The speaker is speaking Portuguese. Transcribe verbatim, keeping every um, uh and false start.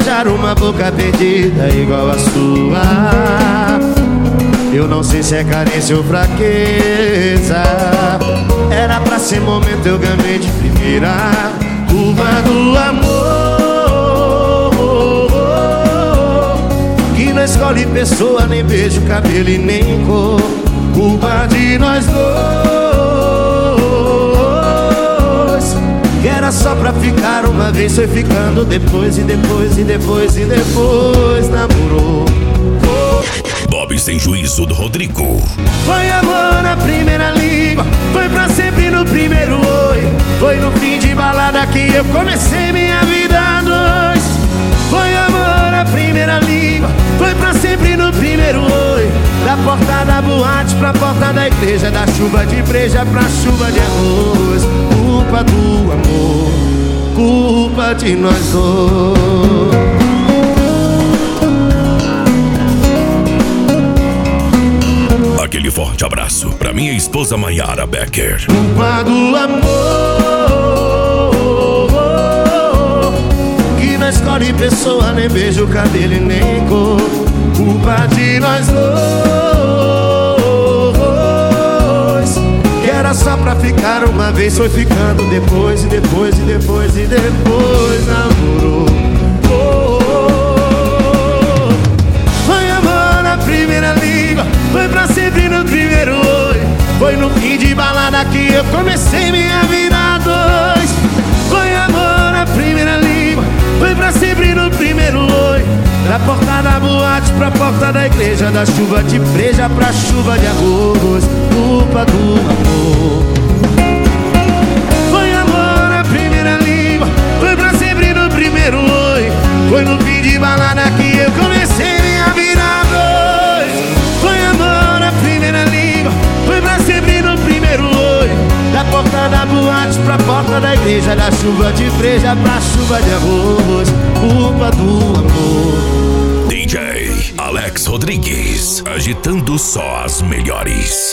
beijar uma boca perdida igual a sua. Eu não sei se é carência ou fraqueza. Era pra ser momento, eu gamei de primeira. Culpa do amor, que não escolhe pessoa, nem beijo, cabelo e nem cor. Culpa de nós dois, que era só pra ficar uma vez, foi ficando depois e depois e depois e depois namorou. Bob Sem Juízo do Rodrigo. Foi amor na primeira língua, foi pra sempre no primeiro oi. Foi no fim de balada que eu comecei minha vida a dois. Foi amor na primeira língua, foi pra sempre no primeiro oi. Da porta da boate pra porta da igreja, da chuva de breja pra chuva de arroz. Culpa do amor, culpa de nós dois. Aquele forte abraço pra minha esposa Mayara Becker. Culpa do amor, que não escolhe pessoa, nem beijo, cabelo e nem cor. Culpa de nós dois, que era só pra ficar uma vez, foi ficando depois e depois e depois e depois namorou. Foi amor na primeira língua, foi pra sempre no primeiro oi. Foi no fim de balada que eu comecei minha vida a dois. Foi amor na primeira língua, foi pra sempre no primeiro oi. Da porta da boate pra porta da igreja, da chuva de breja pra chuva de arroz. Culpa do amor. Foi amor na primeira língua, foi pra sempre no primeiro oi. Foi no fim de balada que eu comecei minha vida a dois. Foi amor na primeira língua, foi pra sempre no primeiro oi. Da porta da boate pra porta da igreja, da chuva de breja pra chuva de arroz. Culpa do amor. D J Alex Rodrigues, agitando só as melhores.